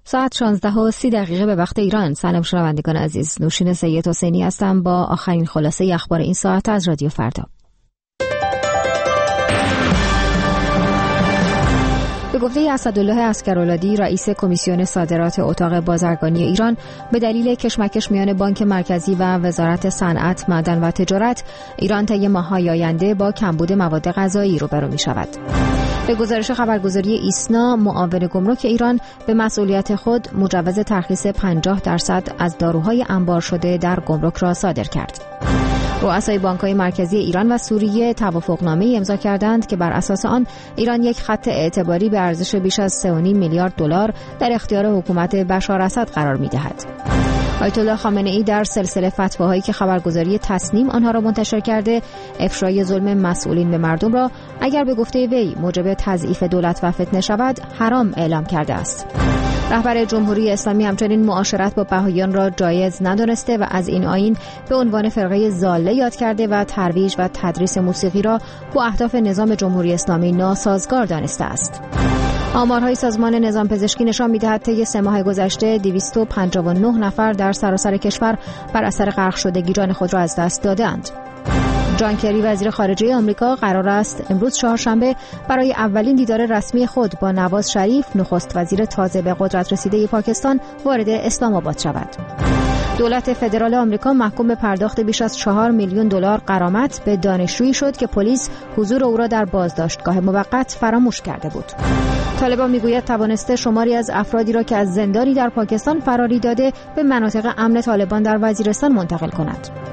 ساعت 16:30 به وقت ایران. سلام شنوندگان عزیز، نوشین سید حسینی هستم با آخرین خلاصه اخبار این ساعت از رادیو فردا. به گفته اسدالله عسکرالعادی رئیس کمیسیون صادرات اتاق بازرگانی ایران، به دلیل کشمکش میان بانک مرکزی و وزارت صنعت، معدن و تجارت، ایران طی ماه‌های آینده با کمبود مواد غذایی روبرو می‌شود. به گزارش خبرگزاری ایسنا، معاون گمرک ایران به مسئولیت خود مجوز ترخیص 50% از داروهای انبار شده در گمرک را صادر کرد. رؤسای بانک‌های مرکزی ایران و سوریه توافقنامه‌ای امضا کردند که بر اساس آن ایران یک خط اعتباری به ارزش بیش از 3.5 میلیارد دلار در اختیار حکومت بشار اسد قرار می‌دهد. آیت الله خامنه‌ای در سلسله فتواهایی که خبرگزاری تسنیم آنها را منتشر کرده، افشای ظلم مسئولین به مردم را اگر به گفته وی موجب تضعیف دولت و فتنه شود حرام اعلام کرده است. رهبر جمهوری اسلامی همچنین معاشرت با بهائیان را جایز ندانسته و از این آیین به عنوان فرقه ضاله یاد کرده و ترویج و تدریس موسیقی را با اهداف نظام جمهوری اسلامی ناسازگار دانسته است. آمارهای سازمان نظام پزشکی نشان می‌دهد طی 3 ماه گذشته 259 نفر در سراسر کشور بر اثر غرق شدگی جان خود را از دست دادند. جان کری وزیر خارجه آمریکا قرار است امروز چهارشنبه برای اولین دیدار رسمی خود با نواز شریف، نخست وزیر تازه به قدرت رسیده پاکستان، وارد اسلام آباد شود. دولت فدرال آمریکا محکوم به پرداخت بیش از 4 میلیون دلار غرامت به دانشجویی شد که پلیس حضور او را در بازداشتگاه موقت فراموش کرده بود. طالبان میگوید توانسته شماری از افرادی را که از زندانی در پاکستان فراری داده به مناطق امن طالبان در وزیرستان منتقل کند.